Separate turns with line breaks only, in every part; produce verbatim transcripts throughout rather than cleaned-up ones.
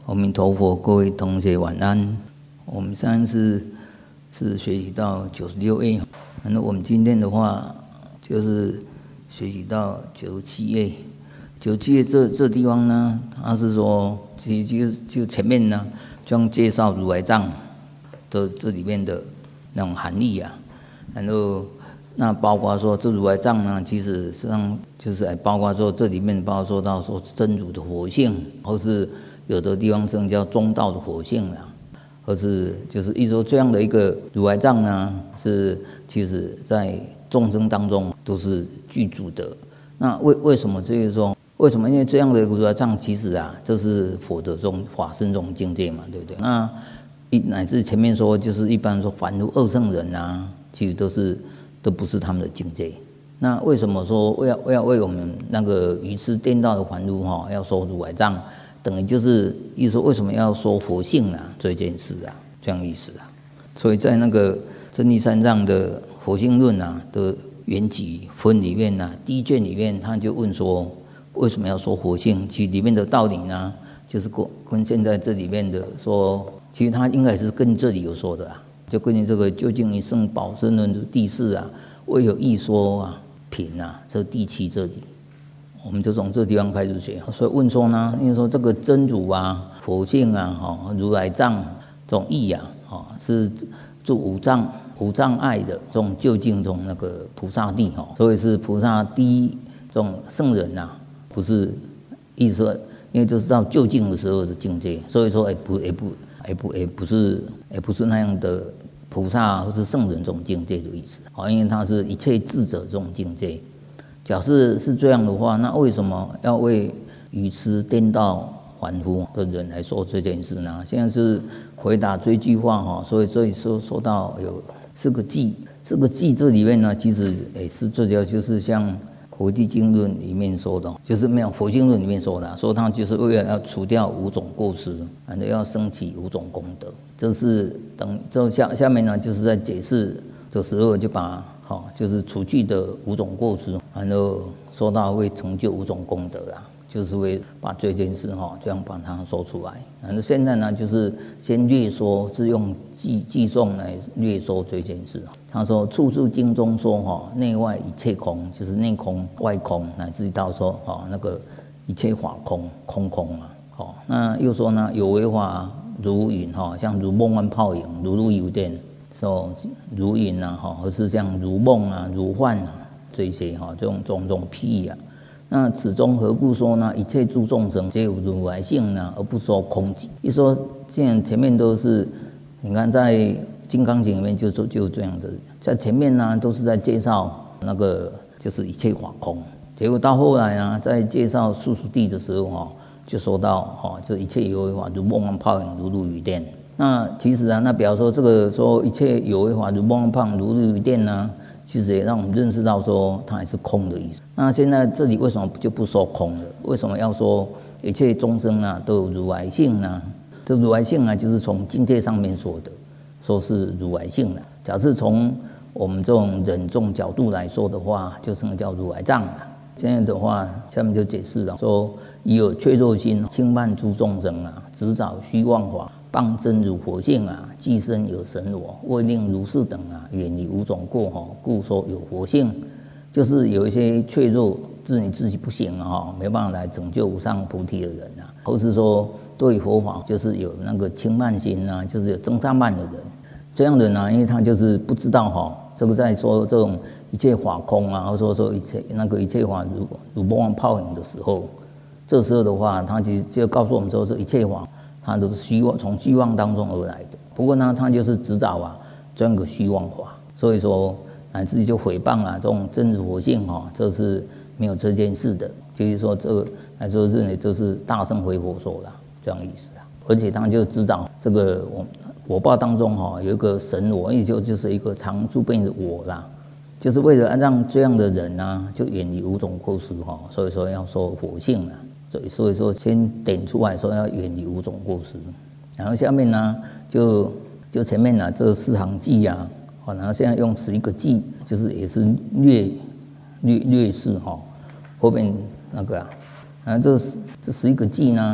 阿弥陀佛，各位同学晚安。我们上次是学习到九十六页，那我们今天的话就是学习到九十七页。九十七页这这地方呢，它是说，其实就就前面呢，这样介绍如来藏这这里面的那种含义啊，然后那包括说这如来藏呢，其实实际上就是哎，包括说这里面包括说到说真如的佛性，或是有的地方称叫中道的佛性啦，或是就是一说这样的一个如来藏呢，是其实在众生当中都是具足的。那为为什么这个说？为什么？因为这样的如来藏，其实啊，这是佛的这种法身这种境界嘛，对不对？那一乃至前面说，就是一般说凡夫二圣人啊，其实都是都不是他们的境界。那为什么说为要为要为我们那个愚痴颠倒的凡夫哈，要说如来藏？等于就是意思说，为什么要说佛性啊？这件事啊，这样意思啊。所以在那个真谛三藏的佛性论啊的缘起分里面啊，第一卷里面他就问说，为什么要说佛性？其实里面的道理呢，就是跟跟现在这里面的说，其实他应该是跟这里有说的啊，就根据这个究竟一圣宝生论的第四啊，未有一说啊品啊，这第七这里。我们就从这个地方开始学，所以问说呢，因为说这个真如啊、佛性啊、哈如来藏这种义啊，哈是住无障无障碍的这种究竟这种那个菩萨地哈，所以是菩萨第一这种圣人呐，不是意思说，因为就是到究竟的时候的境界，所以说也不也不也不也不是也不是那样的菩萨或是圣人这种境界的意思，好，因为他是一切智者这种境界。假设是这样的话，那为什么要为愚痴颠倒凡夫的人来说这件事呢？现在是回答这句话哈，所以这里说说到有四个记，四个记这里面呢，其实也是最主要就是像《佛地经论》里面说的，就是没有《佛经论》里面说的，说他就是为了要除掉五种过失，然后要升起五种功德。这是等这下下面呢，就是在解释的时候就把。好，就是除去的五种过失，然后说到会成就五种功德啊，就是会把这件事哈这样把它说出来。然后现在呢，就是先略说，是用记记诵来略说这件事。他说，处处经中说哈，内外一切空，就是内空、外空，乃至到说哈那个一切法空，空空啊。好，那又说呢，有为法如云哈，像如梦幻泡影，如露有电。说如云啊，哈，或是像如梦啊、如幻啊这些哈，这种种种譬喻啊。那此中何故说呢？一切诸众生皆有如来性呢，而不说空寂。一说，既然前面都是，你看在《金刚经》里面就就就这样的，在前面呢都是在介绍那个就是一切法空，结果到后来呢，在介绍宿属地的时候哈，就说到哈，就一切有为法如梦幻泡影，如露雨电。那其实啊，那比方说这个说一切有为法如梦幻泡影，如露雨电呢，其实也让我们认识到说它也是空的意思。那现在这里为什么就不说空了？为什么要说一切众生啊都有如来性呢？这如来性啊，就是从境界上面说的，说是如来性的。假设从我们这种人众角度来说的话，就称叫如来藏了。现在的话，下面就解释了，说以有怯弱心轻慢诸众生啊，执找虚妄法。谤真如佛性啊，寄生有神我，为令如是等啊，远离五种过哈，故说有佛性。就是有一些怯弱，自你自己不行哈，没办法来拯救无上菩提的人啊，或是说对佛法就是有那个轻慢心啊，就是有增上慢的人，这样的呢，因为他就是不知道哈，这个在说这种一切法空啊，或者说说一切那个一切法如如梦幻泡影的时候，这时候的话，他就就告诉我们说，这一切法。他都是虚妄，从虚妄当中而来的。不过呢，他就是执找啊，这样个虚妄法。所以说，乃至就诽谤啊，这种真如佛性哈，这是没有这件事的。就是说，这个来说认为这是大圣回佛说的这样意思啊。而且他就执找这个我我报当中哈有一个神我，也就就是一个常住变的我啦，就是为了让这样的人啊，就远离五种过失哈。所以说要说佛性啊。所以说，先点出来说要远离五种过失，然后下面呢，就就前面呢这四行记啊，然后现在用十一个记，就是也是略略略示哈，后面那个啊，啊这这十一个记呢，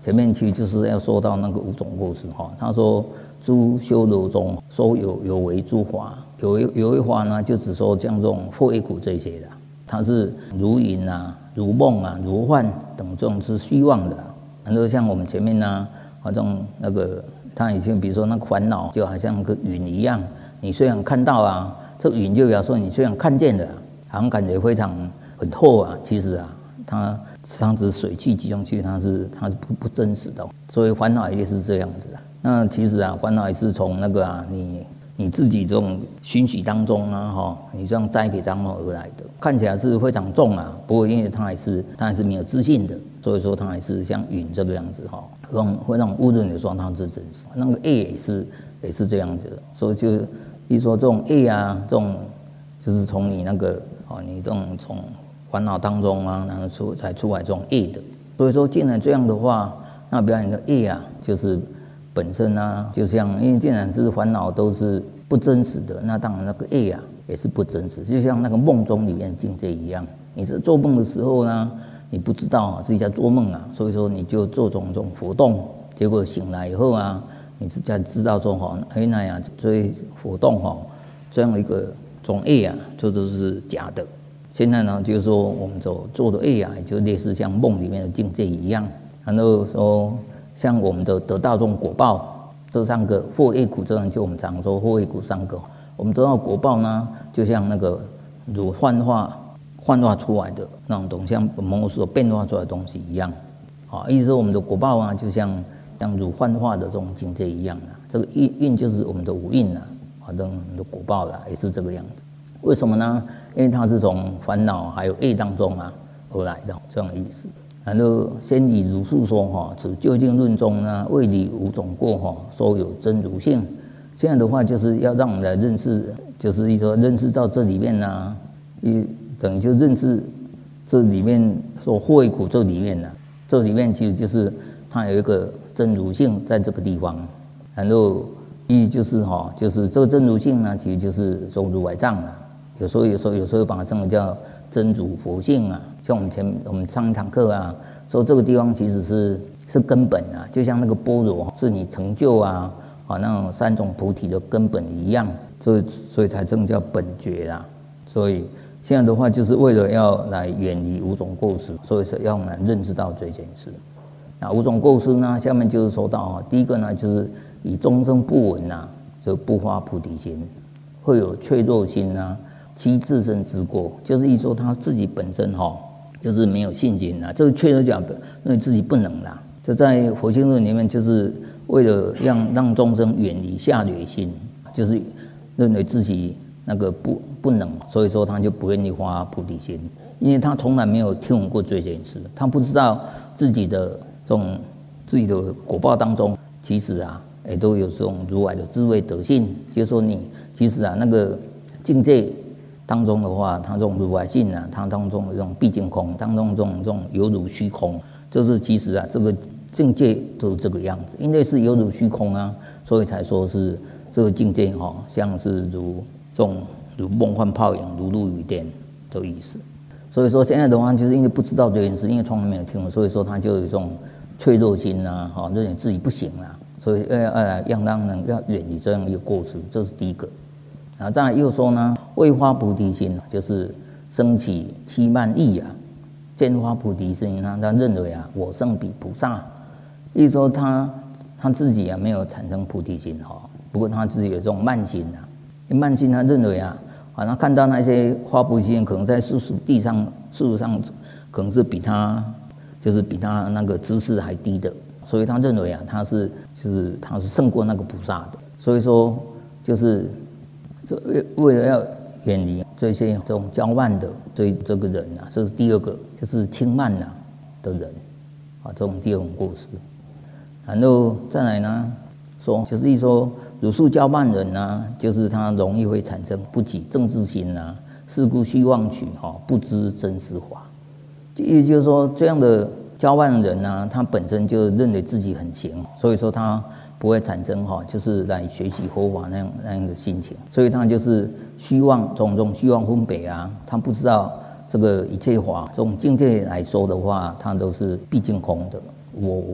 前面其实就是要说到那个五种过失哈。他说诸修罗中说有有为诸法，有为有为法呢，就只说像这种惑业苦这些的，它是如影啊、如梦啊、如幻等这种是虚妄的。很多像我们前面呢，好像那个他以前比如说那个烦恼，就好像个云一样，你虽然看到啊，这个云就表示说你虽然看见的，好像感觉非常很厚啊，其实啊，它它只是水汽集中去，它是它是不不真实的。所以烦恼也是这样子的。那其实啊，烦恼也是从那个啊，你你自己这种熏习当中啊，哈，你这样栽培当中而来的，看起来是非常重啊，不过因为它还是它还是没有自信的。所以说，它还是像云这个样子哈，让会让误认你说它是真实。那个 A 也是也是这样子的，所以就一说这种 A 啊，这种就是从你那个哦，你这种从烦恼当中啊，然后出才出来这种 A 的。所以说，既然这样的话，那表演的 A 啊，就是本身啊，就像因为既然是烦恼都是不真实的，那当然那个 A 啊也是不真实，就像那个梦中里面的境界一样。你是做梦的时候呢？你不知道自己在做梦啊，所以说你就做种种活动，结果醒来以后啊，你才知道说哈，原来呀，这些活动哈，这样一个种 A 啊，这都是假的。现在呢，就是说我们所做的 A 啊，就类似像梦里面的境界一样。然后说，像我们的得到这种果报，这三个惑业苦，这样就我们常说惑业苦三个，我们得到果报呢，就像那个如幻化。幻化出来的那种东西，像魔所变化出来的东西一样，啊，意思说我们的果报啊，就像像如幻化的这种境界一样啊。这个印印就是我们的五蕴啊，啊，等我们的果报啦，也是这个样子。为什么呢？因为它是从烦恼还有业当中啊而来的这样的意思。然后先以如是说哈，此究竟论中呢，为理五种过哈，说有真如性。现在的话就是要让我们来认识，就是一说认识到这里面呢，一。等于就认识这里面说惑业苦这里面呢、啊，这里面其实就是它有一个真如性在这个地方，然后一就是哈，就是这个真如性呢，其实就是说如来藏啊，有时候有时候有时候把它称为叫真如佛性啊。像我们前我们上一堂课啊，说这个地方其实是是根本啊，就像那个般若是你成就啊啊那种三种菩提的根本一样，所以所以才称叫本觉啦，所以。现在的话，就是为了要来远离五种过失，所以是要来认知到这件事。那五种过失呢，下面就是说到啊，第一个呢，就是以终生不闻呐，就不发菩提心，会有怯弱心呐，其自身之过，就是一说他自己本身哈，就是没有信心呐。这个怯弱讲，认为自己不能啦。就在佛性论里面，就是为了让让众生远离下劣心，就是认为自己。那个不不能，所以说他就不愿意发菩提心，因为他从来没有听闻过这件事，他不知道自己的这种自己的果报当中，其实啊，也都有这种如来的智慧德性，就是说你其实啊那个境界当中的话，它这种如来性啊，它当中的这种毕竟空，当中这种这种犹如虚空，就是其实啊这个境界都是这个样子，因为是犹如虚空啊，所以才说是这个境界哈、哦，像是如。这种如梦幻泡影、如露雨电的意思，所以说现在的话，就是因为不知道这件事，因为从来没有听过，所以说他就有这种脆弱心呐，哈，认为自己不行啦，所以要要来让让人要远离这样一个过失，这是第一个。然后再来又说呢，未发菩提心，就是升起欺慢意啊，见发菩提心呢，他认为啊，我胜彼菩萨，意思说他他自己啊没有产生菩提心哈，不过他自己有这种慢心啊。慢心他认为啊，啊，他看到那些发菩提心可能在世俗地上，世俗上可能是比他就是比他那个知识还低的，所以他认为啊，他是就是他是胜过那个菩萨的。所以说就是这为了要远离这些这种骄慢的这这个人啊，这是第二个，就是轻慢呐的人啊，这种第二种过失。然后再来呢？说就是一说如是骄慢人呐、啊，就是他容易会产生不起正知心呐、啊，是故虚妄取哈，不知真实法。也就是说，这样的骄慢人呐、啊，他本身就认为自己很行，所以说他不会产生哈，就是来学习佛法那样那样的心情，所以他就是虚妄种种虚妄分别啊，他不知道这个一切法这种境界来说的话，它都是毕竟空的，我我说的。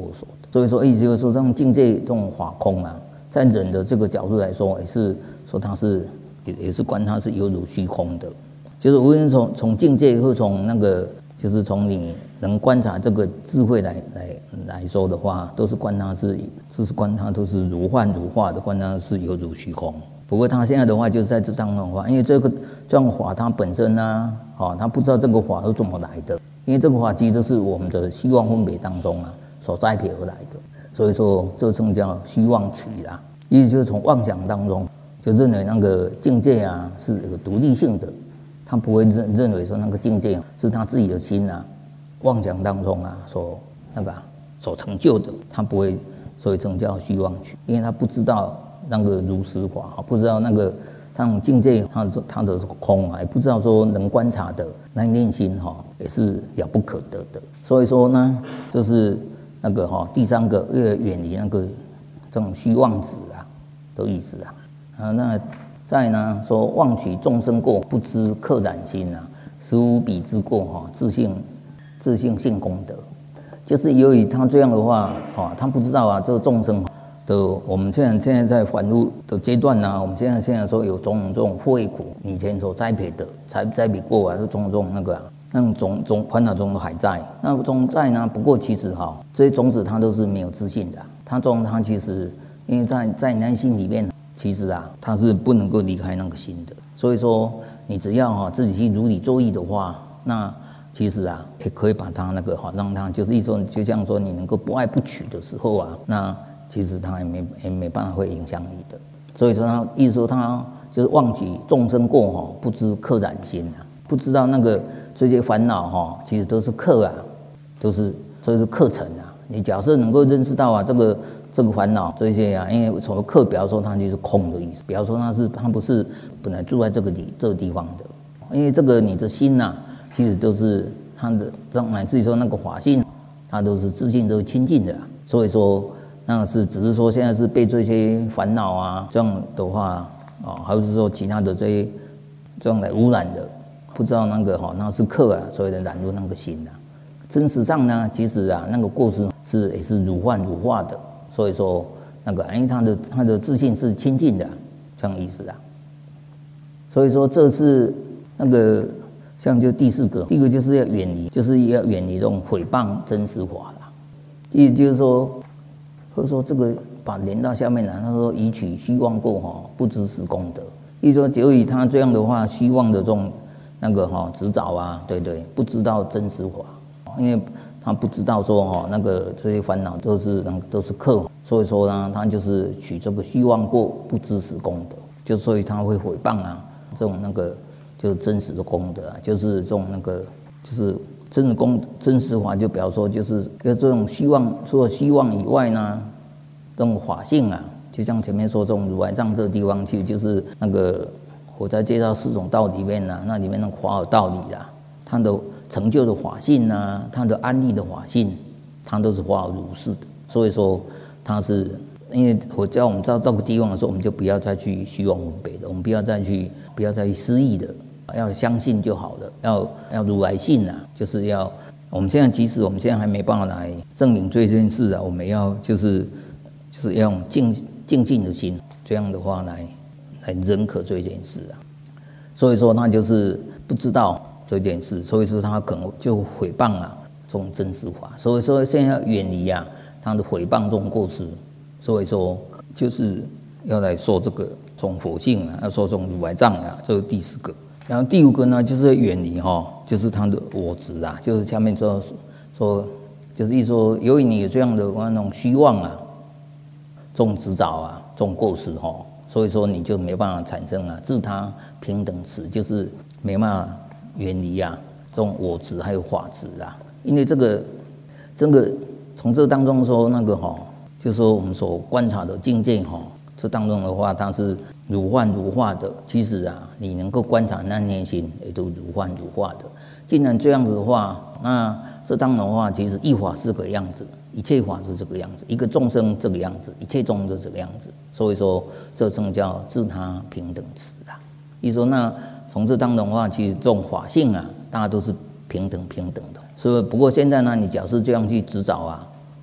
所以说意思就是说，这种境界这种法空啊，在人的这个角度来说，也是说它是也也是观它是有如虚空的，就是无论从从境界或从那个，就是从你能观察这个智慧来来来说的话，都是观它是就是观它都是如幻如化的，观它是有如虚空。不过他现在的话就是在这张的话，因为这个这样法它本身呢，哦，他不知道这个法是怎么来的，因为这个法其实都是我们的虚妄分别当中啊所栽培而来的，所以说这称叫虚妄取啦，意思就是从妄想当中就认为那个境界啊是有独立性的，他不会认认为说那个境界是他自己的心啊妄想当中啊所那个、啊、所成就的，他不会，所以称叫虚妄取，因为他不知道那个如实法，不知道那个那种境界，它的它的空啊，也不知道说能观察的那念心哈，也是了不可得的。所以说呢，就是那个哈第三个，越远离那个这种虚妄子啊的意思啊。啊，那再呢说妄取众生过，不知刻染心啊，实无彼之过哈，自性自性性功德，就是由于他这样的话，哈，他不知道啊，这个众生。的我们现在现在在反入的阶段呢、啊，我们现在现在说有种种这种慧苦，以前所栽培的，栽栽培过啊，就种种那个、啊、那种种种烦恼中都还在，那种在呢。不过其实哈、哦，这些种子它都是没有自信的、啊，它种它其实因为在在内心里面，其实啊，它是不能够离开那个心的。所以说，你只要哈、哦、自己去如理作意的话，那其实啊也可以把它那个哈、哦、让它就是一说，就像说你能够不爱不取的时候啊，那。其实他也没也没办法会影响你的，所以说他意思说他就是忘记众生过哈，不知刻染心啊，不知道那个这些烦恼哈，其实都是课啊，都是这是课程啊。你假设能够认识到啊，这个这个烦恼这些啊，因为什么课，比方说它就是空的意思，比方说它是它不是本来住在这个地这个地方的，因为这个你的心呐、啊，其实都是它的，乃至于说那个法性，它都是自性都是清净的、啊，所以说。那是只是说现在是被这些烦恼啊这样的话啊，还是说其他的这些这样来污染的，不知道那个哈那是客啊，所以的染入那个心啊。真实上呢，其实啊那个过失是也是如幻如化的，所以说那个因为他的他的自信是清净的，这样意思啊。所以说这是那个像就第四个，第一个就是要远离，就是要远离这种毁谤真实法啦。意思就是说。或者说这个把连到下面来，他说以取虚妄过哈，不知是功德。意思说，由于他这样的话，虚妄的这种那个哈执着啊，对对，不知道真实法，因为他不知道说哈那个这些烦恼都是那个都是客，所以说呢，他就是取这个虚妄过，不知是功德，就所以他会毁谤啊，这种那个就是真实的功德啊，就是这种那个就是。真的功真实法就比方说就是要这种虚妄，除了虚妄以外呢，这种法性啊，就像前面说这种如来藏这个地方，其实就是那个我在介绍四种道里面呢、啊，那里面那个法有道理啦，它的成就的法性啊，它的安立的法性，它都是法有如是的。所以说它是因为我教我们到这个地方的时候，我们就不要再去虚妄分别的，我们不要再去不要再去失意的。要相信就好了，要要如来信啊，就是要我们现在即使我们现在还没办法来证明这件事啊，我们要就是就是要用静静静的心，这样的话来来认可这件事啊。所以说他就是不知道这件事，所以说他可能就毁谤啊这种真实法。所以说现在要远离啊他的毁谤这种过失，所以说就是要来说这个从佛性啊，要说从如来藏啊，这是第四个。然后第五个呢，就是远离哈，就是他的我执啊，就是下面说说，就是一说，由于你有这样的那种虚妄啊，这种执着啊，这种过失哈，所以说你就没办法产生啊自他平等持，就是没办法远离啊这种我执还有法执啊，因为这个这个从这当中说那个哈，就是说我们所观察的境界哈，这当中的话，它是。如幻如化的，其实啊，你能够观察那念心，也都如幻如化的。既然这样子的话，那这当然的话，其实一法是个样子，一切法都是这个样子，一个众生这个样子，一切众生都这个样子。所以说，这称叫自他平等持啊。意思说，那从这当中的话，其实这种法性啊，大家都是平等平等的。所以，不过现在呢，你假设这样去执着啊，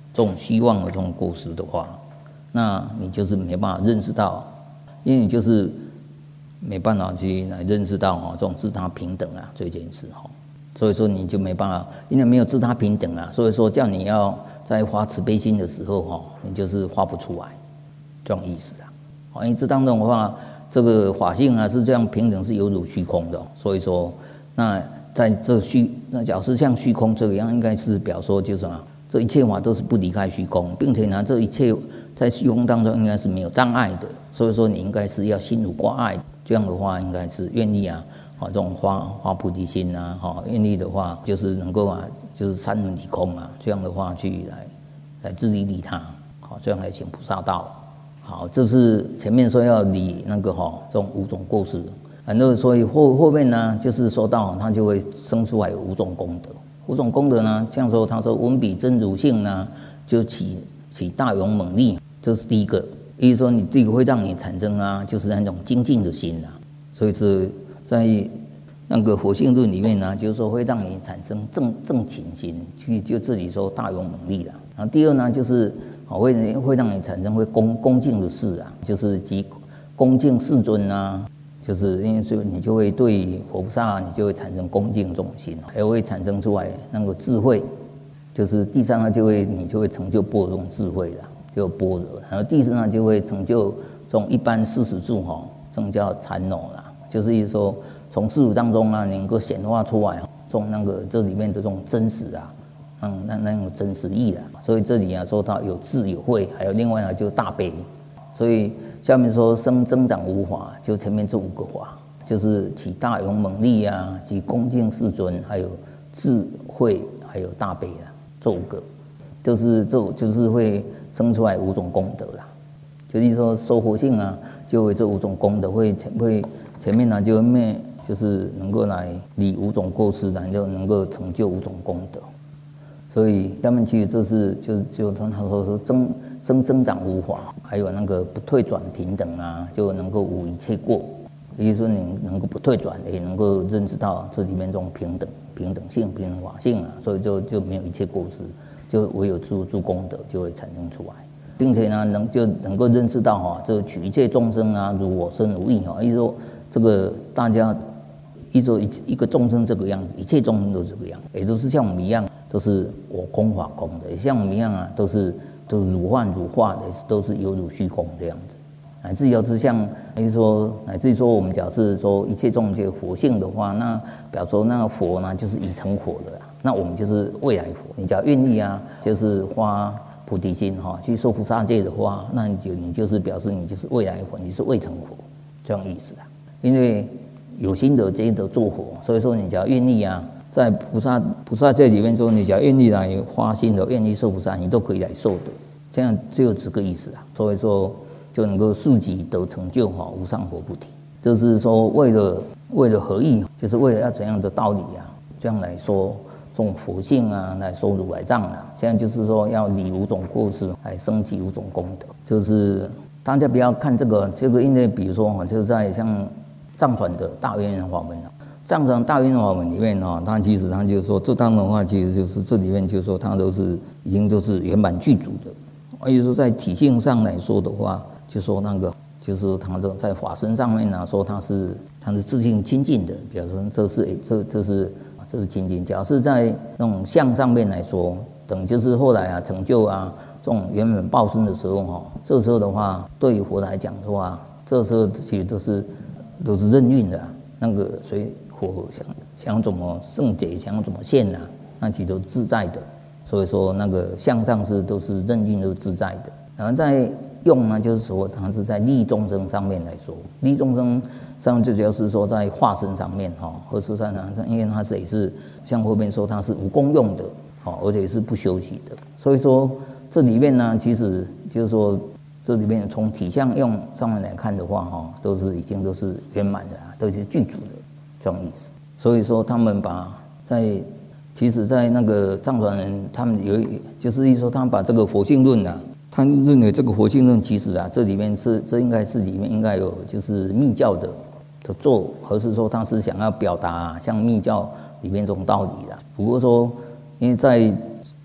这种虚妄的这种过失的话，那你就是没办法认识到，因为你就是没办法去来认识到哈这种自他平等啊这件事哈，所以说你就没办法，因为没有自他平等啊，所以说叫你要在发慈悲心的时候哈，你就是发不出来，这种意思啊。因为这当中的话，这个法性啊是这样平等是有如虚空的，所以说那在这虚那假设像虚空这样，应该是表说就是什么，这一切法都是不离开虚空，并且呢这一切在虚空当中应该是没有障碍的，所以说你应该是要心如挂碍，这样的话应该是愿意啊，啊这种发发菩提心啊，哈愿意的话就是能够啊就是三轮体空啊，这样的话去来来自利利他，好这样来行菩萨道。好，这是前面说要理那个哈这种五种过失，然后所以后后面呢就是说到它就会生出来有五种功德。五种功德呢，像说他说闻彼真如性呢，就起起大勇猛力，这是第一个。意思说你第一个会让你产生啊，就是那种精进的心啊。所以是在那个佛性论里面呢，就是说会让你产生正正勤心，就就这里说大勇猛力了。然后第二呢，就是会会让你产生会恭恭敬的事啊，就是即恭敬世尊啊，就是因为所以你就会对佛菩萨，你就会产生恭敬这种心，还会产生出来那个智慧，就是第三呢就会你就会成就般若这种智慧了，就般若。然后第四呢就会成就这种一般四十住哈，这种叫禅耨啦，就是意思说从事物当中啊能够显化出来这种那个这里面的这种真实啊。嗯，那那种真实意啦，所以这里啊说到有智有慧，还有另外呢就是大悲，所以下面说生增长五法，就前面这五个法，就是起大勇猛力啊，及恭敬世尊，还有智慧，还有大悲啦，这五个，就是这就是会生出来五种功德啦，就是说收佛性啊，就会这五种功德会前会前面呢就面就是能够来理五种过失，然后能够成就五种功德。所以下面其实这是就就他说说增生增长无法，还有那个不退转平等啊，就能够无一切过。也就是说你能够不退转，也能够认知到这里面这种平等平等性平等法性啊，所以就就没有一切过失，就唯有诸诸功德就会产生出来，并且呢能就能够认识到哈，这取一切众生啊如我身如意哈，意思说这个大家意思说一一个众生这个样子，一切众生都这个样子，也都是像我们一样。都是我空法空的，像我们一样啊，都是都是如幻如化的，都是有如虚空这样子。乃至要是像，比如说，乃至于说我们假设说一切众生佛性的话，那表说那个佛呢，就是已成佛的啦。那我们就是未来佛。你只要愿意啊，就是发菩提心哈，去受菩萨戒的话，那你就你就是表示你就是未来佛，你是未成佛这样意思啊。因为有心得皆得做佛，所以说你只要愿意啊。在菩萨菩萨戒里面说，你只要愿意来发心的，愿意受菩萨，你都可以来受的。这样只有这个意思啊。所以说就能够速即得成就哈无上佛菩提。就是说为了为了何意，就是为了要怎样的道理啊？这样来说这种佛性啊，来说如来藏啊。现在就是说要理五种过失，来升起五种功德。就是大家不要看这个这个，因为比如说哈，就是在像藏传的大圆圆法门啊。藏传大圆圆法门里面哈，它其实它就是说，这当的话，其实就是这里面就是说，它都是已经都是圆满具足的。也就是说，在体性上来说的话，就说那个就是它的在法身上面呢、啊，说它是它是自性清净的，比如说这是这这是这是清净。假设在那种相上面来说，等就是后来啊成就啊这种圆满报身的时候哈，这时候的话，对于佛来讲的话，这时候其实都是都是任运的、啊，那个随。佛想想怎么圣解，想怎么现啊，那其实都自在的。所以说那个相上是都是任运都自在的。然后在用呢，就是说它是在利众生上面来说，利众生上就主要是说在化身上面哈，或是在哪上，因为它是也是像后面说它是无功用的，好，而且是不休息的。所以说这里面呢，其实就是说这里面从体相用上面来看的话哈，都是已经都是圆满的，都是具足的。这种意思，所以说他们把在，其实，在那个藏传人，他们有就是一说，他们把这个佛性论啊，他认为这个佛性论其实啊，这里面是这应该是里面应该有就是密教的的做，或是说他是想要表达、啊、像密教里面这种道理的。不过说，因为在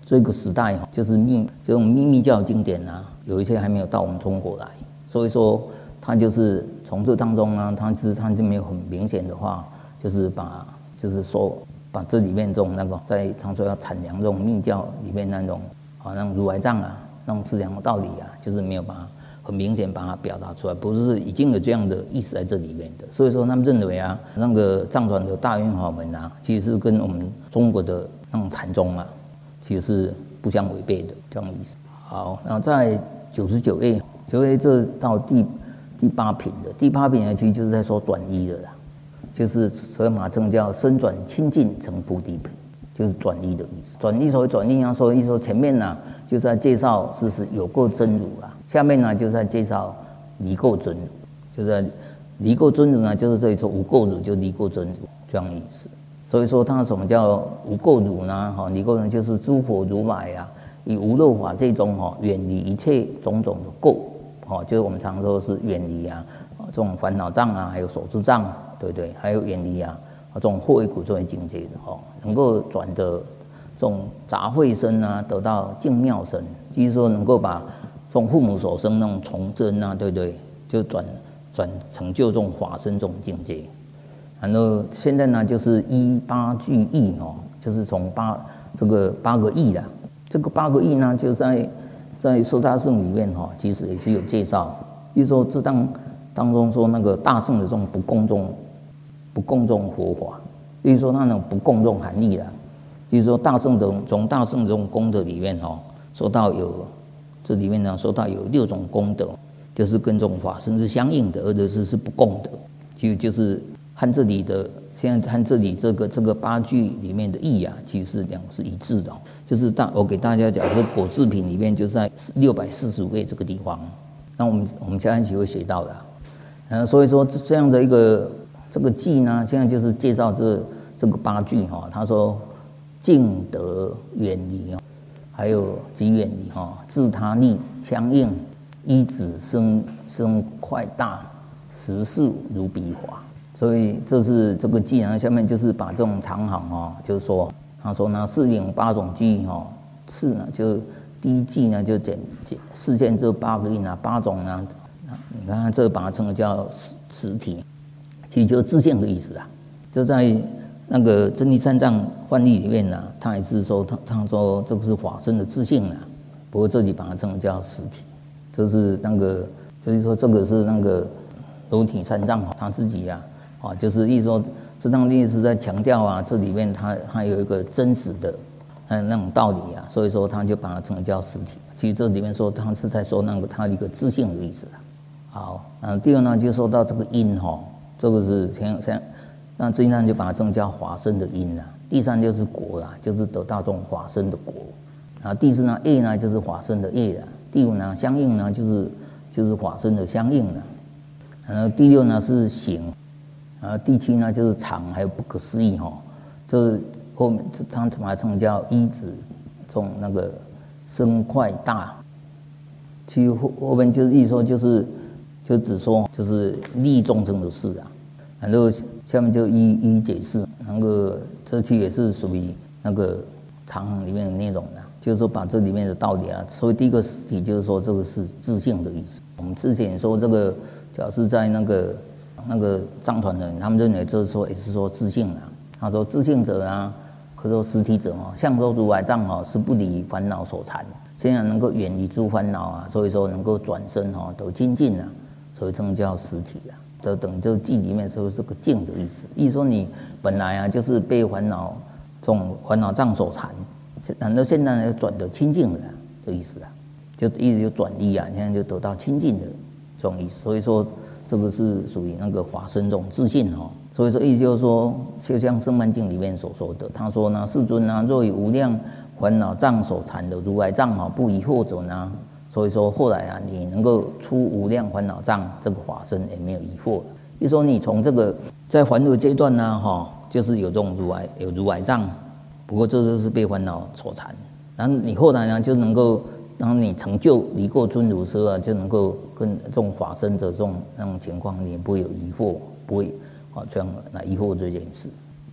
这个时代哈，就是密这种秘密教经典啊，有一些还没有到我们中国来，所以说他就是从这当中呢，他是他就没有很明显的话，就是把就是说把这里面这种那个在他说要阐扬这种密教里面那种啊那种如来藏啊那种思想的道理啊，就是没有把它很明显把它表达出来，不是已经有这样的意思在这里面的。所以说他们认为啊，那个藏传的大圆法门啊，其实是跟我们中国的那种禅宗啊，其实是不相违背的这样的意思。好，然后在九十九页，九十九页这到第第八品的第八品呢，其实就是在说转依的啦，就是所以马称叫身转清净成菩提品，就是转依的意思。转依所谓转依啊，所以说前面呢、啊、就是在介绍是是有垢真如啦，下面呢就是在介绍离垢真如，就是在离垢真如呢，就是这里说无垢如就离垢真如这样的意思。所以说它什么叫无垢如呢？哈，离垢如就是诸佛如来啊，以无漏法这种哈远离一切种种的垢，哈，就是我们常说是远离啊这种烦恼障啊，还有手足障，对不对？还有远离啊这种后一苦这种境界的哈，能够转的这种杂秽身啊，得到净妙身，就是说能够把这种父母所生那种从真啊，对不对？就转转成就这种法身这种境界。然后现在呢，就是依八句义哦，就是从八这个八个义啦，这个八个义呢，就在在四大圣里面哈，其实也是有介绍。比如说这当当中说那个大圣的这种不共众不共众佛法，比如说那种不共众含义啦。就是说大圣的从大圣这种功德里面哈，说到有这里面呢，说到有六种功德，就是跟这种法身是相应的，而且是是不共的，其实就是和这里的现在和这里这个这个八句里面的义啊，其实是两个是一致的、哦。就是大我给大家讲，是果制品里面就是在六百四十五页这个地方，那我们我们下一期会学到的、啊。嗯，所以说这样的一个这个记呢，现在就是介绍这这个八句哈、哦，他说净德远离哦，还有即远离哈、哦，自他利相应，依止生生快大，实事如彼华。所以这是这个记呢，下面就是把这种长行哦，就是说他说呢，四领八种句哦，次呢就第一记呢就简简示现这八个印啊，八种呢，你看这把它称为叫实体，其实就是自性的意思啊。就在那个真谛三藏翻译里面呢、啊，他也是说他他说这个是法身的自性啊，不过这里把它称为叫实体，这是那个就是说这个是那个柔体三藏他自己啊。啊，就是意思说，这当地是在强调啊，这里面它它有一个真实的，嗯，那种道理啊，所以说他就把它称为叫实体。其实这里面说，他是在说那个他的一个自性的意思。好，嗯，第二呢，就说到这个因哈，这个是像像，那这一呢就把它称叫法身的因啊。第三就是果啦，就是得到这种法身的果。然后第四呢，业呢就是法身的业啦。第五呢，相应呢就是就是法身的相应啦。然后第六呢是行。啊，第七呢就是常，还有不可思议哈，这后面这他把它称叫依止，这种那个生快大，其实后后面就是意思说就是就只说就是利众生的事啊，然后下面就一一解释，那个这期也是属于那个长行里面的内容的，就是说把这里面的道理啊，所以第一个实体就是说这个是自性的意思。我们之前说这个，只要是在那个。那个藏传的人，他们认为就是说也是说自性啊。他说自性者啊，或者说实体者哦，像说如来藏哦，是不离烦恼所缠，现在能够远离诸烦恼啊，所以说能够转身哦，得精进啊，所以这种叫实体啊。这等于这个记里面说这个净的意思，意思说你本来啊就是被烦恼这种烦恼障所缠，然后现在呢转得清净了的意思啊，就意思就转移啊，现在就得到清净的这种意思，所以说。这个是属于那个法身这种自信哦，所以说意思就是说，就像《圣曼经》里面所说的，他说呢，世尊啊，若以无量烦恼障所缠的如来藏啊，不疑惑者呢，所以说后来啊，你能够出无量烦恼障，这个法身也没有疑惑了。就说你从这个在凡夫阶段呢，哈，就是有这种如来有如来藏，不过这就是被烦恼所缠，然后你后来呢就能够。当你成就离垢真如时啊，就能够跟这种法身的这种那种情况，你也不会有疑惑，不会啊这样来疑惑这件事。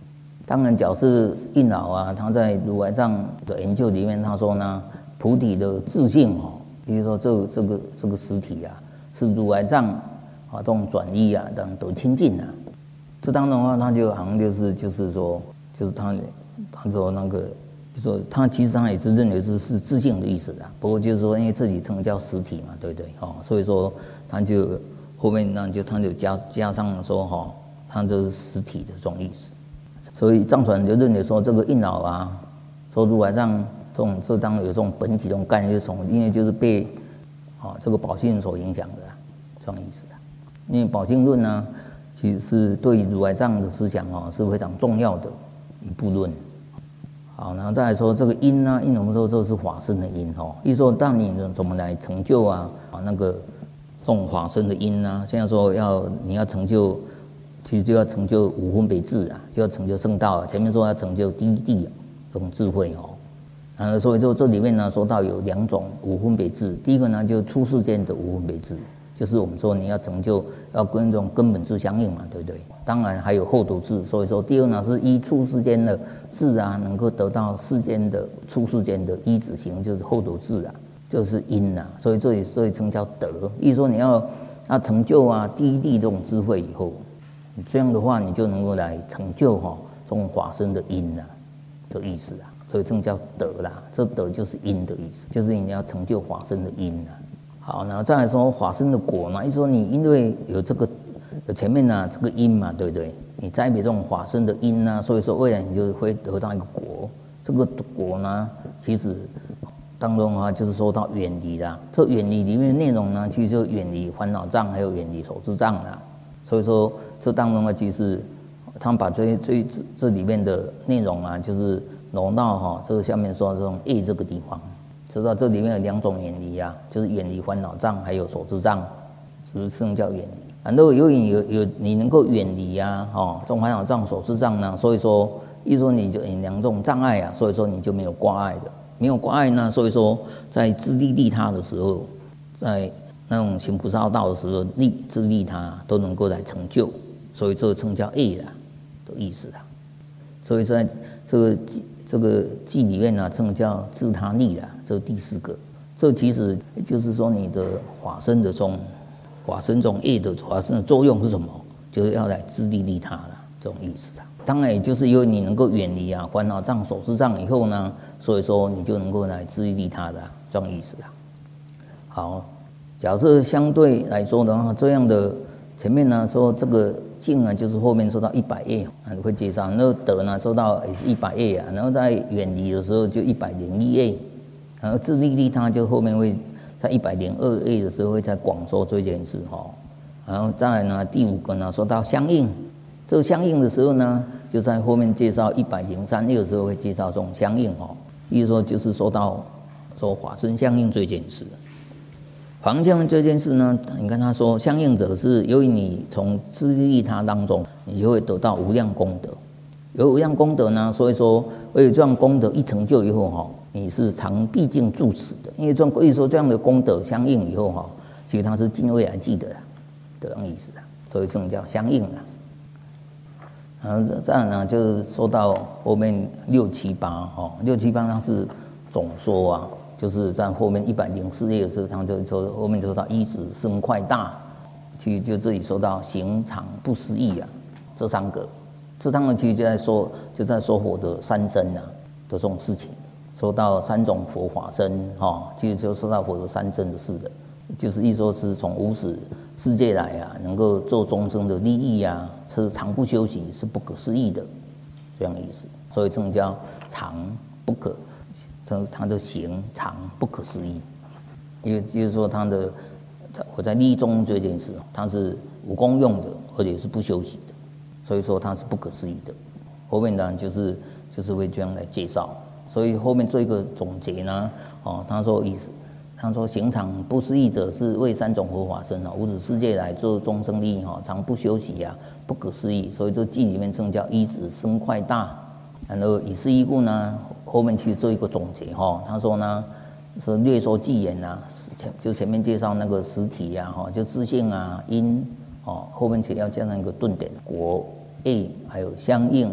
当然，假设印老啊，他在如来藏的研究里面，他说呢，菩提的自性哦，比如说这个、这个这个实体啊，是如来藏啊这种转移啊，等得清净啊。这当中的话，他就好像就是就是说，就是他他说那个，就说他其实他也是认为是是自性的意思的。不过就是说，因为这里称叫实体嘛，对不对？哦，所以说他就后面呢就他就加加上说哈，他这是实体的这种意思。所以藏传就认为说，这个印老啊，说如来藏这种这当然有这种本体这种概念，就是从因为就是被啊这个宝性所影响的这种意思的。因为宝性论呢，其实是对如来藏的思想哦是非常重要的一部论。好，然后再来说这个因呢，因我们说这是法身的因哦，意思说当你怎么来成就啊啊那个这种法身的因呢？现在说要你要成就。其实就要成就五分别智啊，就要成就圣道啊。前面说要成就第一地、啊、这种智慧哦，然后所以说这里面呢说到有两种五分别智，第一个呢就出世间的五分别智，就是我们说你要成就要跟这种根本智相应嘛，对不对？当然还有后头智，所以说第二呢是依出世间的智啊，能够得到世间的出世间的依止行，就是后头智啊，就是因啊，所以这里所以称叫德。意思说你要要成就啊第一地这种智慧以后。这样的话，你就能够来成就哈、哦、这种法身的因啊的意思啊，所以这叫德啦。这德就是因的意思，就是你要成就法身的因啊。好，然后再来说法身的果嘛，一说你因为有这个前面呢、啊、这个因嘛，对不对？你栽培这种法身的因啊，所以说未来你就会得到一个果。这个果呢，其实当中的话就是说到远离啦。这远离里面的内容呢，其实就远离烦恼障，还有远离手智障啦。所以说。这当中呢，其实他们把这这这里面的内容啊，就是融到哈这个下面说这种业这个地方，知道这里面有两种远离啊，就是远离烦恼障，还有手智障，只是叫远离。然后由于有有你能够远离啊，哦，这种烦恼障、手智障呢，所以说一说你就有两种障碍啊，所以说你就没有挂碍的，没有挂碍呢，所以说在自利利他的时候，在那种行菩萨道的时候，利自利他都能够来成就。所以这个称叫业啦的意思啦，所以在这个这个记里面呢，称叫自他利啦，这是第四个。这其实就是说你的法身的中，法身中业的法身的作用是什么？就是要来自利利他啦，这种意思啦。当然也就是因为你能够远离啊烦恼障、手智障以后呢，所以说你就能够来自利利他的这种意思啦。好，假设相对来说的话，这样的前面呢说这个。净呢，就是后面说到一百页啊，会介绍。那德呢，说到也是一百页啊，然后在远离的时候就一百零一页，然后自利利他就后面会在一百零二页的时候会再广说这件事哈。然后再来呢，第五个呢，说到相应，这个相应的时候呢，就在后面介绍一百零三页的时候会介绍这种相应哈。意思说就是说到说法身相应这件事。法身相应这件事呢，你看他说，相应者是由于你从自利利他当中，你就会得到无量功德。有无量功德呢，所以说为了这样功德一成就以后哈，你是常毕竟住持的。因为这样，所以说这样的功德相应以后哈，其实它是今未来记得的这样意思的，所以这种叫相应的。然后这样呢，就是说到后面六七八哈，六七八它是总说啊。就是在后面一百零四页的时候，他们就说后面就说到一指生快大，其实就这里说到行常不思议啊，这三个，这三个其实就在说就在说佛的三身啊的这种事情，说到三种佛法身哈、哦，其实就说到佛的三身的事的，就是一说是从无始世界来啊，能够做众生的利益啊，是常不休息，是不可思议的这样的意思，所以这叫常不可。他的行常不可思议，因为就是说他的我在利益中这件事，它是无功用的，而且是不休息的，所以说它是不可思议的。后面呢就是就是会这样来介绍，所以后面做一个总结呢，哦，他说意思，他说行常不思议者是为三种佛法身啊，无始世界来做众生利益哈，常不休息啊，不可思议，所以这记里面正叫一指生快大，然后以是依故呢。后面其实做一个总结哈，他说呢是略说偈言呐，前就前面介绍那个实体呀哈，就自性啊因哦，后面其实要加上一个顿点果业，还有相应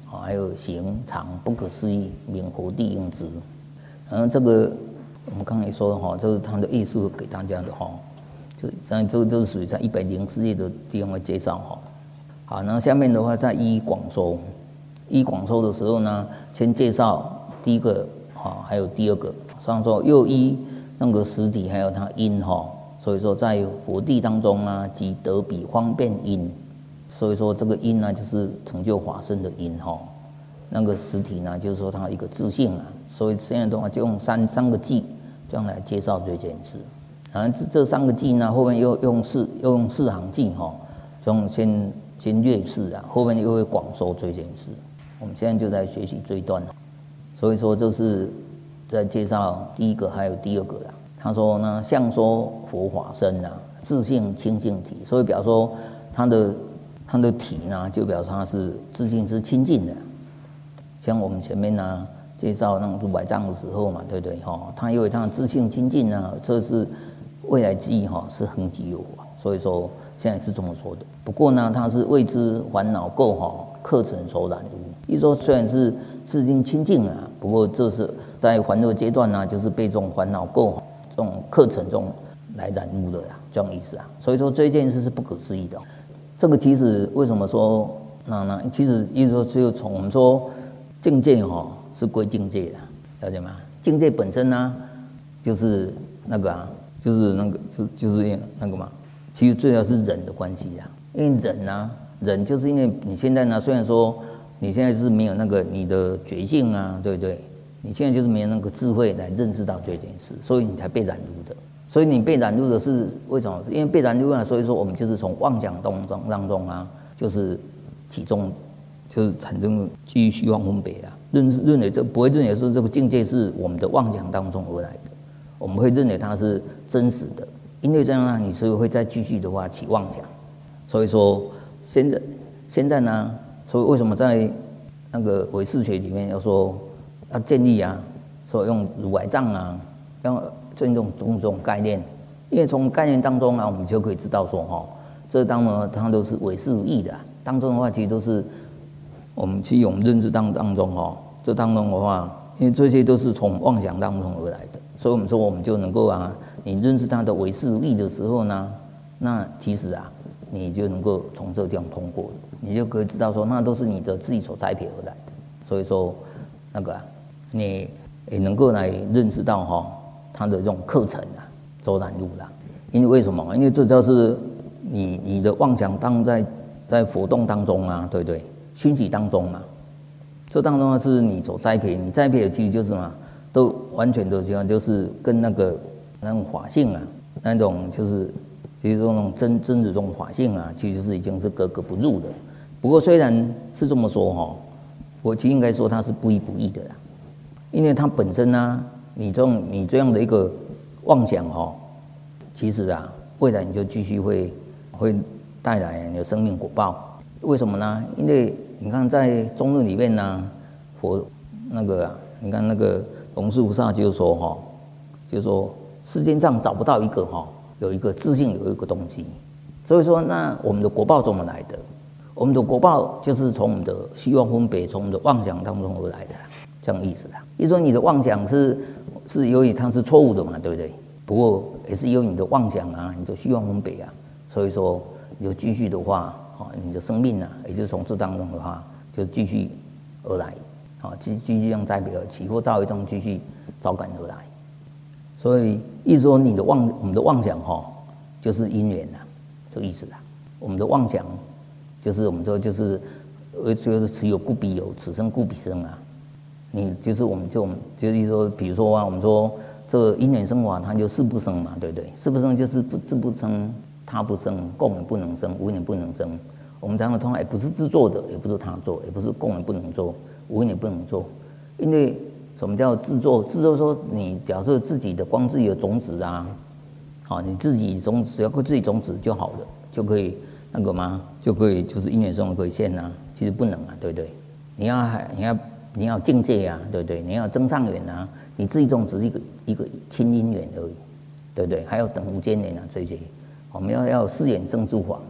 还有行常不可思议，名佛地应知。然后这个我们刚才说哈，这是他的艺术给大家的哈，就像这个这是属于在一百零四页的地方的介绍哈。好，然后下面的话在一一广说，一广说的时候呢，先介绍第一个哈，还有第二个。上说又依那个实体还有它因哈，所以说在佛地当中啊，即得彼方便因。所以说这个因呢，就是成就法身的因哈。那个实体呢，就是说它一个自性啊。所以现在的话就用三三个记这样来介绍这件事。然后这这三个记呢，后面又用四又用四行记哈，这种先先略示啊，后面又会广说这件事。我们现在就在学习这一段，所以说这是在介绍第一个还有第二个啦。他说呢，像说佛法身啊，自性清净体，所以表示说它的它的体呢，就表示它是自性是清净的。像我们前面呢介绍那种如来藏的时候嘛，对不对哈？它因为它的自性清净呢，这是未来之意哈，是恒极有法，所以说现在是这么说的。不过呢，它是未知烦恼垢哈，客尘所染污。一说虽然是自性清净啊，不过这是在烦恼阶段呢，就是被这种烦恼垢、这种客尘中来染污的啦，这样意思啊。所以说这件事是不可思议的。这个其实为什么说那那其实意思说就从我们说境界哈是归境界的，了解吗？境界本身呢就是那个啊，就是那个就就是那个嘛，其实最主要是人的关系啊。因为人呢，人就是因为你现在呢，虽然说你现在是没有那个你的觉性啊，对不对？你现在就是没有那个智慧来认识到这件事，所以你才被染污的。所以你被染污的是为什么？因为被染污啊，所以说我们就是从妄想当中当中啊，就是其中就是产生基于虚妄分别啊，认认为这不会认为说这个境界是我们的妄想当中而来的，我们会认为它是真实的，因为这样呢，你所以会再继续的话起妄想。所以说现在现在呢，所以为什么在那个唯识学里面要说要建立啊，说用如来藏啊，要这种种种概念，因为从概念当中啊，我们就可以知道说哈，这当然它都是唯识义的、啊，当中的话其实都是我们去我们认知当当中哈，这当中的话，因为这些都是从妄想当中而来的，所以我们说我们就能够啊，你认识它的唯识义的时候呢，那其实啊，你就能够从这个地方通过，你就可以知道说，那都是你的自己所栽培而来的，所以说那个、啊、你也能够来认识到哈。它的这种课程啊，走染入了，因为为什么？因为这就是你你的妄想当在在活动当中啊，对不对？熏习当中嘛，这当中是你所栽培，你栽培的其实就是嘛，都完全的就就是跟那个那种法性啊，那种就是就是说那种真真的这种法性啊，其实就是已经是格格不入的。不过虽然是这么说哈，我其实应该说它是不义不义的啦，因为它本身呢、啊。你这种你这样的一个妄想哈，其实啊，未来你就继续会会带来你的生命果报。为什么呢？因为你看在中论里面呢，佛那个啊，你看那个龙树菩萨就说哈，就说世界上找不到一个哈，有一个自性有一个东西。所以说，那我们的果报怎么来的？我们的果报就是从我们的虚妄分别，从我们的妄想当中而来的，这样意思啦。也就是说，你的妄想是。是由于它是错误的嘛，对不对？不过也是由于你的妄想啊，你的虚妄分别啊，所以说你就继续的话，你的生命啊，也就是从这当中的话，就继续而来，啊，继继续让栽培而起，或造一种继续招感而来。所以意思说，你的妄，我们的妄想哈，就是因缘呐，这意思啦。我们的妄想就是我们说就是呃，就是此有故彼有，此生故彼生啊。你就是我们就就是说，比如说啊，我们说这个因缘生法，它就事不生嘛，对不对？事不生就是不自不生，他不生，共也不能生，无也不能生。我们讲的通常也不是自作的，也不是他做，也不是共也不能做，无也不能做。因为什么叫自作？自作说你假设自己的光自己的种子啊，好，你自己种子只要自己种子就好了，就可以那个吗？就可以就是因缘生法可以现啊？其实不能啊，对不对？你要你要。你要境界啊，对不对？你要增上缘啊，你自己种只是一个一个亲因缘而已，对不对？还有等无间缘啊，这些我们要要四眼正住法嘛，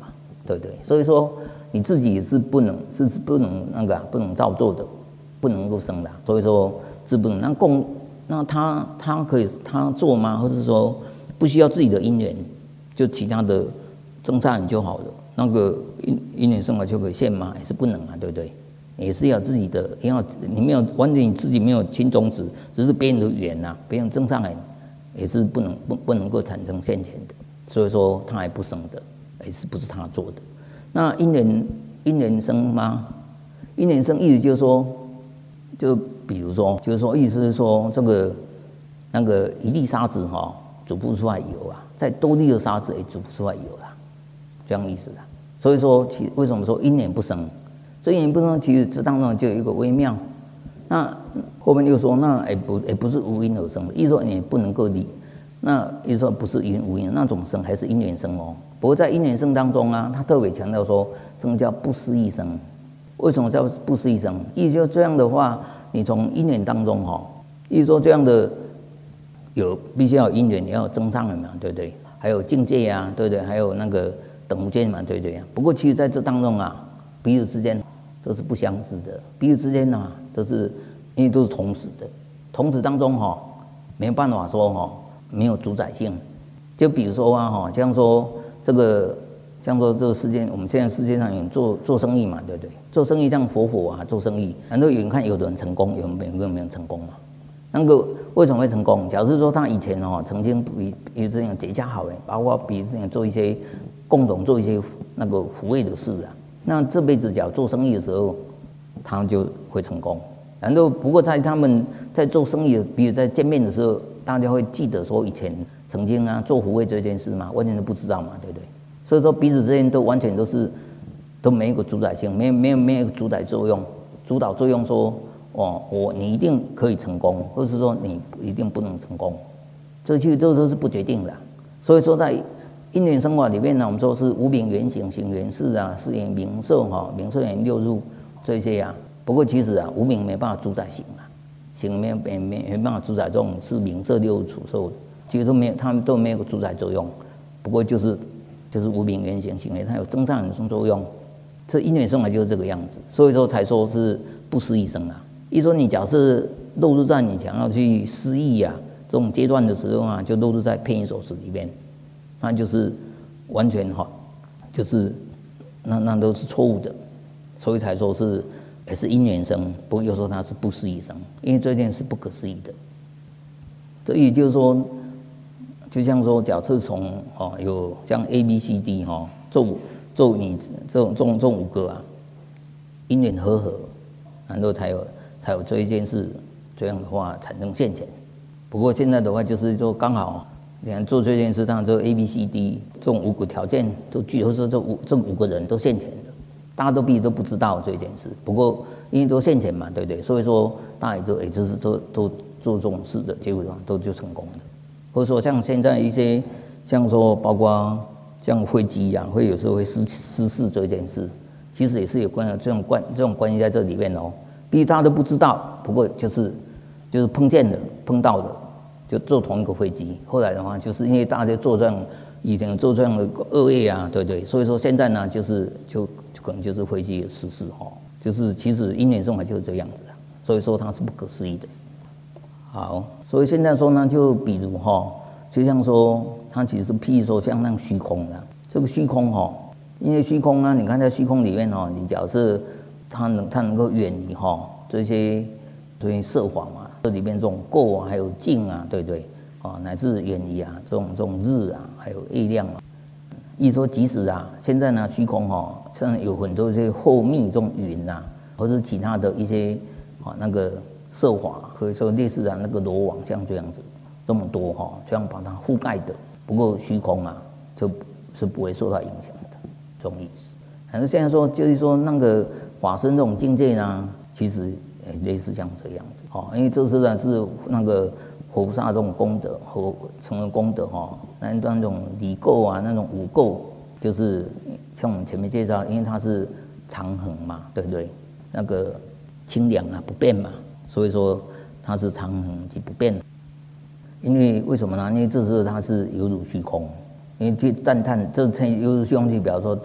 对不对？所以说你自己也是不能是不能那个、啊、不能照做的，不能够生的。所以说自不能那供，那他他可以他做吗？或者说不需要自己的因缘，就其他的增上人就好了。那个因因缘生活就可以现吗？也是不能啊，对不对？也是要自己的，要你没有完全你自己没有亲种子，只是别人的缘呐，别人增上来，也是不能不不能够产生现前的。所以说他还不生的，也是不是他做的。那因缘因缘生吗？因缘生意思就是说，就比如说，就是说意思是说，这个那个一粒沙子哈、哦，煮不出来油啊，再多粒的沙子也煮不出来油啦，这样意思啦。所以说，其为什么说因缘不生？所以因缘不生，其实这当中就有一个微妙。那后面又说，那也不也不是无因而生的，意思说你不能够离。那意思说不是因无因那种生，还是因缘生哦。不过在因缘生当中啊，他特别强调说，这个叫不思议生。为什么叫不思议生？意思就这样的话，你从因缘当中哈、哦，意思说这样的有必须要有因缘，也要有增上人嘛，对不对？还有境界啊，对不对？还有那个等无间嘛，对不对？不过其实在这当中啊，彼此之间都是不相知的，彼此之间啊都是因为都是同时的，同时当中哈、哦，没有办法说哈、哦、没有主宰性。就比如说啊哈，像说这个，像说这个世界，我们现在世界上有人做做生意嘛，对不对？做生意像佛佛啊，做生意，很多有人看有的人成功，有人有人没有成功嘛。那个为什么会成功？假如说他以前哦曾经比比这样结家好哎，包括比这样做一些共同做一些那个抚慰的事啊，那这辈子假如做生意的时候，他就会成功。然后不过在他们在做生意的，比如在见面的时候，大家会记得说以前曾经啊做抚慰这件事嘛，完全都不知道嘛，对不对？所以说彼此之间都完全都是都没有个主宰性，没有没有没有主宰作用，主导作用说。哦，我你一定可以成功，或者是说你一定不能成功，这其实这都是不决定的。所以说，在因缘生活里面呢，我们说是无名缘行，行缘事啊，是缘名色哈，名色缘六入这些啊。不过其实啊，无名没办法主宰行啊，行没没没没办法主宰这种是名色六入处受，其实都没有，他们都没有主宰作用。不过就是就是无名缘行行缘，它有增上人生作用。这因缘生活就是这个样子，所以说才说是不思议生啊。一说你假设落入在你想要去失忆啊这种阶段的时候啊，就落入在片语手识里面，那就是完全哈，就是那那都是错误的，所以才说是也是因缘生，不过又说它是不思议生，因为这件是不可思议的。这也就是说，就像说假设从哦有像 A B C D 哈，这这你这种这种这种五个啊，因缘和合，然后才有。才有这一件事，这样的话产生现前。不过现在的话，就是说刚好，你看做这件事，当然这 A、B、C、D 这种五个条件都具，或者说这五这五个人都现前的，大家都彼此都不知道这件事。不过因为都现前嘛，对不对？所以说大家也就也就是都都做这种事的结果上都就成功了。或者说像现在一些像说包括像飞机啊，会有时候会失失事这件事，其实也是有关这种关这种关系在这里面哦。毕竟大家都不知道，不过就是就是碰见的碰到的，就坐同一个飞机。后来的话，就是因为大家坐这样以前做这样的恶业啊，对不对？所以说现在呢，就是就就可能就是飞机的失事哈，就是其实因缘生活就是这样子的，所以说它是不可思议的。好，所以现在说呢，就比如哈，就像说它其实譬如说像那虚空的这个虚空哈，因为虚空啊，你看在虚空里面哈，你假设它能它能够远离哈这些这些色法嘛，这里面这种垢啊，还有净啊，对不对？啊，乃至远离啊这种这种日啊，还有月亮啊。意思说，即使啊，现在呢虚空哈，像有很多这些厚密这种云呐、啊，或者其他的一些啊那个色法，可以说类似的那个罗网像这样子这么多哈，这样把它覆盖的。不过虚空啊，就是不会受到影响的这种意思。反正现在说就是说那个。法身这种境界呢，其实也类似像这样子哦，因为这是呢是那个菩萨这种功德和成为功德哈，那那种理垢啊，那种五垢，就是像我们前面介绍，因为它是常恒嘛，对不对？那个清凉啊不变嘛，所以说它是常恒即不变。因为为什么呢？因为这是它是犹如虚空，因为去赞叹这犹如虚空，就比方说。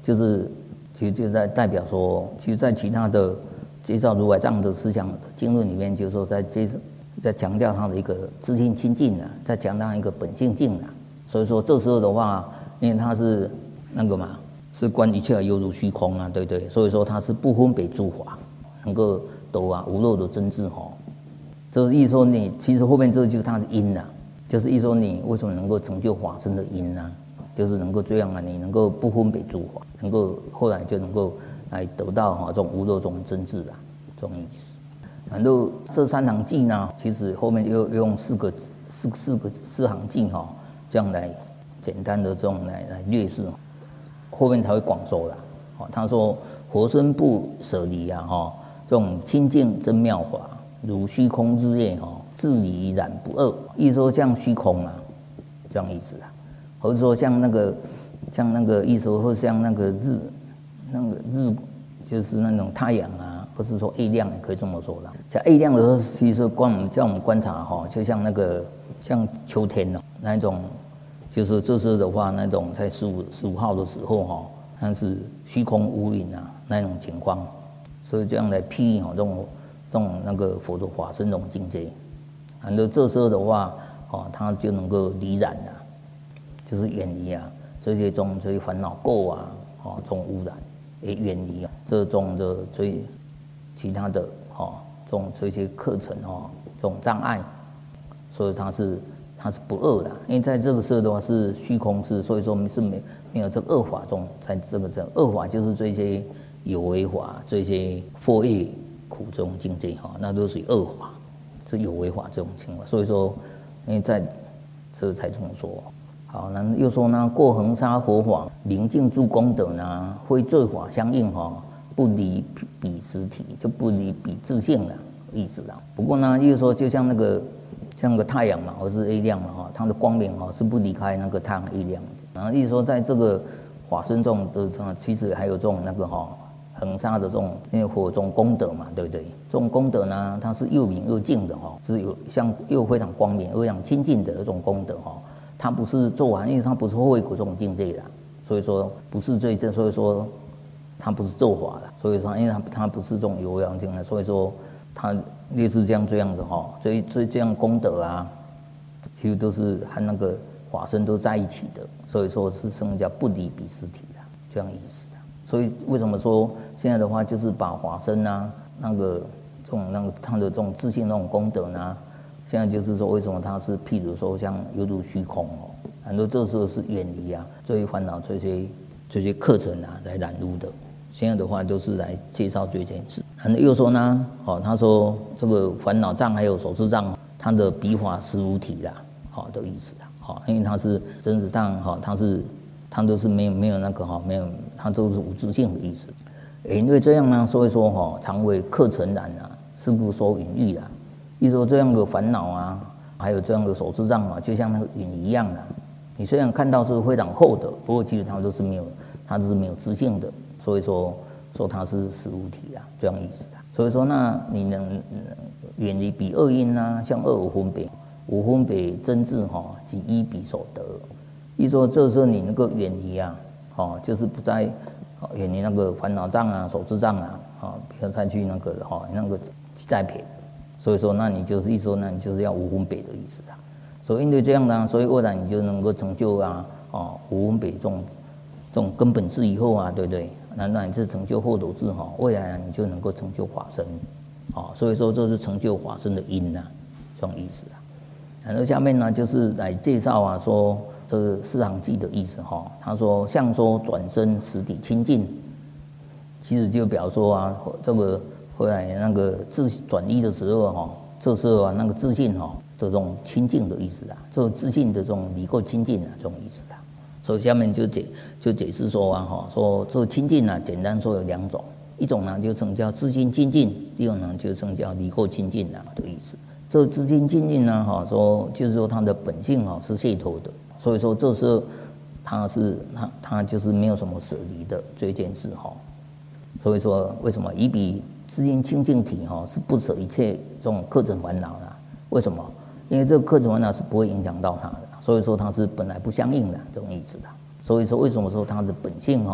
就是其实就在代表说，其实在其他的介绍如来藏的思想的经论里面，就是说在介在强调他的一个自性清净啊，在强调一个本性净啊。所以说这时候的话，因为他是那个嘛，是观一切犹如虚空啊，对不对？所以说他是不分别诸法，能够得啊无漏的真智哈。这是意思说你其实后面这个就是他的因啊，就是意思说你为什么能够成就法身的因呢、啊？就是能够这样啊，你能够不分别诸法，能够后来就能够来得到哈这种无漏这种真智啊，这种意思。然后这三行记呢，其实后面又用四个四四个四行记哈，这样来简单的这种来来略示，后面才会广说啦。哦，他说活身不舍离啊，哈，这种清净真妙法，如虚空日夜哈，自离然不二。意思说像虚空啊，这样意思啊。或者说像那个像那个意思说，或像那个日那个日就是那种太阳啊。不是说 A 量也可以这么说的，像 A 量的时候，其实光我们叫我们观察哈，就像那个像秋天哦那一种，就是这时候的话，那种在十五十五号的时候哈，它是虚空无云啊那种情况，所以这样来譬喻哈这种这种那个佛的法身这种境界，然后这时候的话哦，它就能够离染啊，就是远离啊这些种这些烦恼垢啊，哦这种污染也远离啊这种的最。其他的哈、哦，这种这些课程哈、哦，这种障碍，所以它是它是不恶的，因为在这个时候的话是虚空是，所以说是没没有这个恶法中，在这个这恶法就是这些有为法，这些惑业苦这种境界哈、哦，那都属于恶法，是有为法这种情况，所以说因为在这才这么说。好，那又说呢，过恒沙佛法，明净诸功德呢，非罪法相应哈。哦不离彼实体，就不离彼自性了，意思啦。不过呢，就是说，就像那个像那个太阳嘛，或是 A 量嘛，哈，它的光明哈是不离开那个太阳 A 量的。然后意思说，在这个法身中的，其实还有这种那个哈恒沙的这种那个火中功德嘛，对不对？这种功德呢，它是又明又净的哈，是有像又非常光明又非常清净的这种功德哈。它不是做完，因为它不是后悔苦这种境界的，所以说不是最正，所以说。它不是咒法的，所以说，因为它它不是这种有为境的，所以说它类似这样这样的哈，所以所以这样功德啊，其实都是和那个法身都在一起的，所以说是称叫不离彼实体的这样意思的。所以为什么说现在的话，就是把法身啊那个这种那个它的这种自信那种功德呢，现在就是说为什么它是譬如说像犹如虚空哦，很多这时候是远离啊这些烦恼这些这些课程啊来染污的。现在的话都是来介绍这件事。那又说呢，哦，他说这个烦恼障还有手持障，它的比法实无体啦，好的意思啦，好，因为它是真实上哈，它是它都是没有没有那个哈，没有它都是无自性的意思。因为这样呢，所以说哈，常为客尘染啊，是故说隐喻啦。意思说这样的烦恼啊，还有这样的手持障啊，就像那个云一样的。你虽然看到是非常厚的，不过其实它都是没有，它都是没有自性的。所以说，说它是实无体啊，这样意思啊。所以说，那你能远离彼恶因啊，像恶无分别，无分别真智哈，即依彼所得。意思说，这时候你能够远离啊，哦，就是不再远离那个烦恼障啊、手持障啊，啊，不要再去那个哈那个栽培。所以说，那你就是意思说，那你就是要无分别的意思啊。所以因为这样呢，所以未来你就能够成就啊，哦，无分别这种这种根本智以后啊，对不对？那那你是成就后头智哈，未来你就能够成就法身，啊，所以说这是成就法身的因呐、啊，这种意思啊。然后下面呢就是来介绍啊，说这个四行记的意思哈。他说像说转身实体清净，其实就表说啊，这个后来那个自转移的时候哈，这时候啊那个自信哈这种清净的意思啊，这种自信的这种离垢清净啊这种意思啊。所以下面就解就解释说啊，哈，说这个清净呢，简单说有两种，一种呢就称叫自性清净，第二呢就称叫离垢清净啊的意思。这个自性清净呢，哈，说就是说它的本性哈是解脱的，所以说这时候它是它它就是没有什么舍离的这件事哈。所以说为什么以彼自性清净体哈是不舍一切这种客尘烦恼呢？为什么？因为这个客尘烦恼是不会影响到它的。所以说它是本来不相应的这种意思的，所以说为什么说它的本性哈是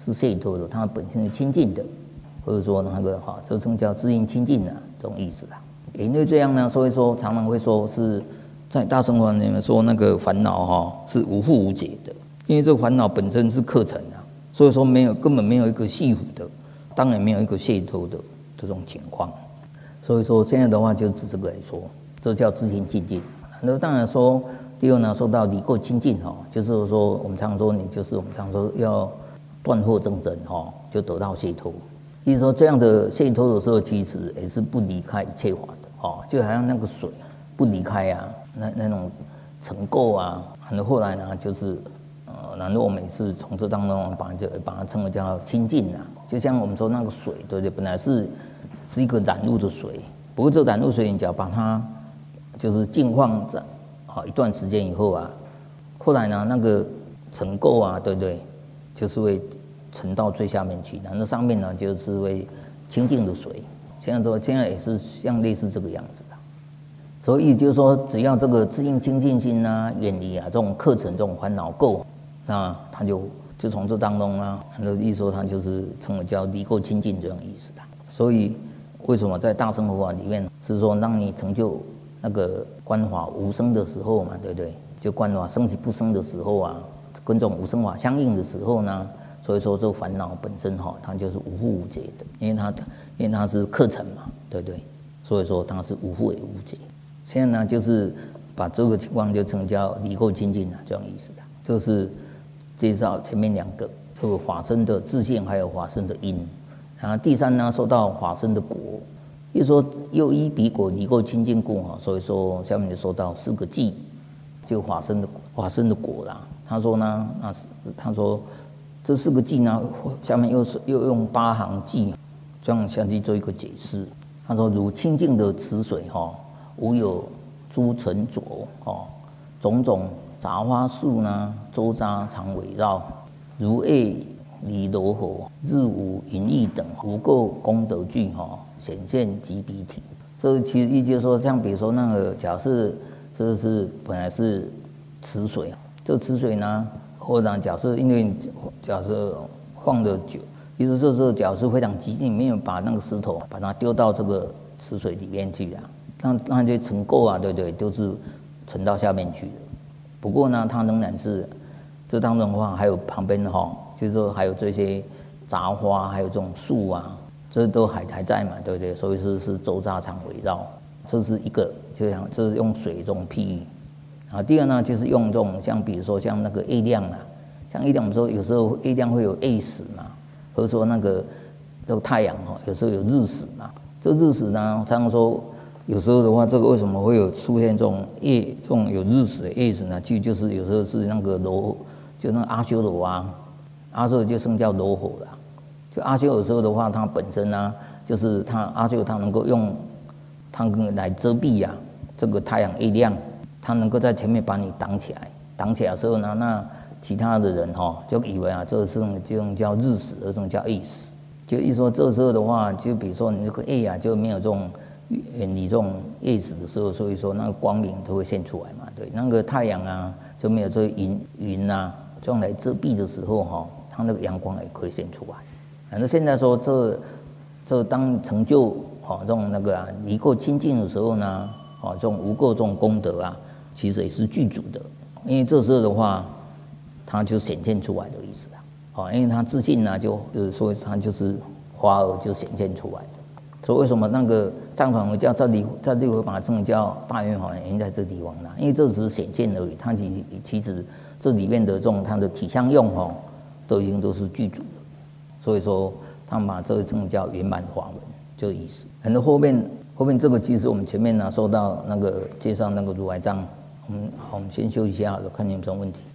是解脱的，它本身是清净的，或者说那个哈，这称叫自性清净啊，这种意思啦。也因为这样呢，所以说常常会说是在大乘法里面说那个烦恼哈是无惑无解的，因为这个烦恼本身是课程啊，所以说没有根本没有一个系缚的，当然没有一个解脱的这种情况。所以说现在的话就指这个来说，这叫自性清净。那当然说第二呢，说到离垢清净哈，就是说我们常说你就是我们常说要断惑正真哈，就得到解脱。意思说这样的解脱的时候，其实也是不离开一切法的哦，就好像那个水不离开啊，那那种尘垢啊，然后后来呢就是呃，然后我们也是从这当中把就把它称为叫清净啊，就像我们说那个水，对不对？本来是是一个染入的水，不过这染入水，你只要把它就是净放在好一段时间以后啊，后来呢那个尘垢啊，对不对？就是会沉到最下面去，然后上面呢就是会清净的水。现在说现在也是像类似这个样子的，所以就是说，只要这个自性清净心啊，远离啊这种课程、这种烦恼垢，那他就就从这当中啊，很多意思说他就是称为叫离垢清净这样意思的。所以为什么在大乘佛法里面是说让你成就那个观法无生的时候嘛，对不对？就观法生起不生的时候啊，跟这种无生法相应的时候呢，所以说这烦恼本身哈，它就是无惑无解的，因为它因为它是课程嘛，对不对？所以说它是无惑也无解。现在呢，就是把这个情况就称叫离垢清净啊，这样意思的，就是介绍前面两个这个法身的自性，还有法身的因。然后第三呢，说到法身的果，又说又依彼果离垢清净故哈，所以说下面就说到四个际，就法身的法身的果啦。他说呢，那是他说这四个际呢，下面又是又用八行际这样下去做一个解释。他说如清净的池水哈，无有诸尘浊哦，种种杂花树呢，周匝常围绕，如烨离罗喉，日无云翳等无垢功德具哈，显现即彼体。这其实意就是说，像比如说那个假设这是本来是池水，这个池水呢，或者假设因为假设放的久，比如说这时候假设非常激进，没有把那个石头把它丢到这个池水里面去啊，让让这些尘垢啊，对不对，都是沉到下面去的。不过呢，它仍然是这当中的话，还有旁边的哈，就是说还有这些杂花，还有这种树啊，这都还还在嘛，对不对？所以是是周匝常围绕，这是一个，就像这是用水这种譬喻。啊，第二呢，就是用这种像比如说像那个月亮啊，像月亮我们说有时候月亮会有夜食嘛，或者说那个这个太阳哈，有时候有日食嘛。这日食呢，常常说有时候的话，这个为什么会有出现这种夜这种有日食的夜食呢？其实就是有时候是那个罗，就那个阿修罗啊，阿修罗就称叫罗喉啦。就阿修罗有时候的话，它本身呢，就是它阿修罗它能够用它来遮蔽啊这个太阳月亮。他能够在前面把你挡起来，挡起来的时候呢，那其他的人哈、哦、就以为啊，这是这种叫日食，这种叫夜食。就一说这时候的话，就比如说你这个夜啊，就没有这种远离这种夜食的时候，所以说那个光明都会现出来嘛。对，那个太阳啊，就没有这云云啊，这样来遮蔽的时候哈、哦，它那个阳光也可以现出来。反正现在说这这当成就哦这种那个啊离垢清净的时候呢，哦这种无垢这种功德啊。其实也是具足的，因为这时候的话，它就显现出来的意思啦。哦，因为它自信呢，就就是说它就是花儿就显现出来的。所以为什么那个藏传佛教在里在这里会把它称为叫大圆法原因在这地方呢？因为这只是显现而已，它其其实这里面的这种它的体相用哦，都已经都是具足的。所以说，他们把这个称叫圆满法门，这个意思。很多后面后面这个其实我们前面呢说到那个介绍那个如来藏。我们好，我们先休息一下，看你有什么问题。